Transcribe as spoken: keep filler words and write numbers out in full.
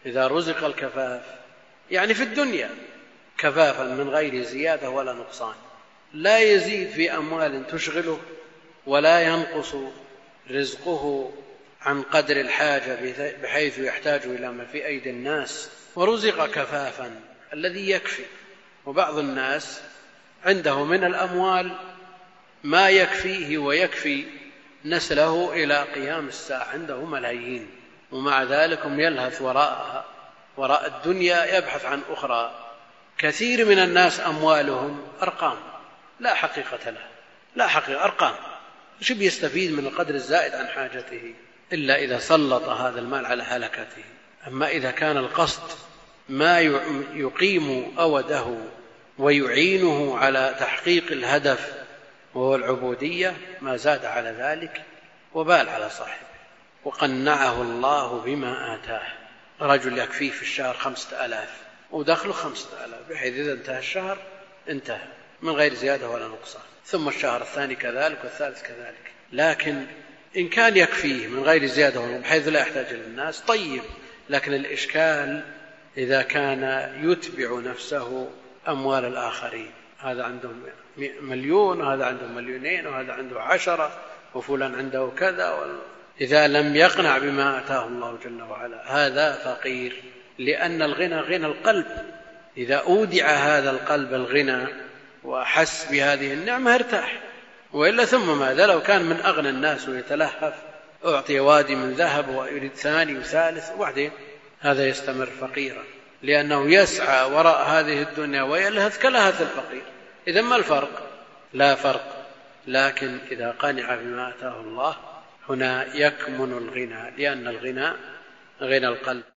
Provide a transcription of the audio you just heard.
إذا رزق الكفاف يعني في الدنيا كفافا من غير زيادة ولا نقصان، لا يزيد في أموال تشغله ولا ينقص رزقه عن قدر الحاجة بحيث يحتاج إلى ما في أيدي الناس، ورزق كفافا الذي يكفي. وبعض الناس عنده من الأموال ما يكفيه ويكفي نسله إلى قيام الساعة، عنده ملايين، ومع ذلك يلهث وراءها وراء الدنيا يبحث عن أخرى. كثير من الناس أموالهم أرقام لا حقيقة لها، لا حقيقة، أرقام، وش بيستفيد من القدر الزائد عن حاجته إلا إذا سلط هذا المال على هلكته. أما إذا كان القصد ما يقيم أوده ويعينه على تحقيق الهدف وهو العبودية ما زاد على ذلك وبال على صاحبه. وقنعه الله بما آتاه، رجل يكفيه في الشهر خمسة آلاف ودخله خمسة آلاف، بحيث إذا انتهى الشهر انتهى من غير زيادة ولا نقصان، ثم الشهر الثاني كذلك والثالث كذلك. لكن إن كان يكفيه من غير زيادة بحيث لا يحتاج إلى الناس طيب، لكن الإشكال إذا كان يتبع نفسه أموال الآخرين، هذا عنده مليون وهذا عنده مليونين وهذا عنده عشرة وفلان عنده كذا، إذا لم يقنع بما آتاه الله جل وعلا هذا فقير، لأن الغنى غنى القلب. إذا أودع هذا القلب الغنى وأحس بهذه النعمة ارتاح، وإلا ثم ماذا؟ لو كان من أغنى الناس ويتلهف أعطي وادي من ذهب ويريد ثاني وثالث وبعدين هذا يستمر فقيرا، لأنه يسعى وراء هذه الدنيا ويلهث كلهث الفقير. إذا ما الفرق؟ لا فرق. لكن إذا قنع بما آتاه الله هنا يكمن الغنى، لأن الغنى غنى القلب.